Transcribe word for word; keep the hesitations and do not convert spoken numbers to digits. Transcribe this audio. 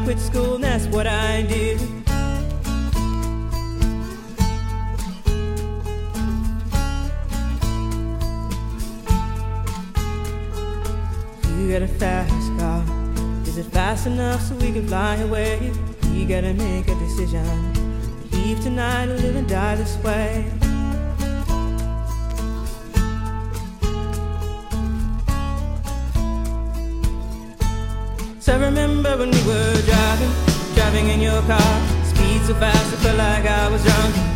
quit school, and that's what I did. You got a fast car. Is it fast enough so we can fly away? You gotta make a decision. Leave tonight or live and die this way. So I remember when we were driving, driving in your car. Speed so fast I felt like I was drunk.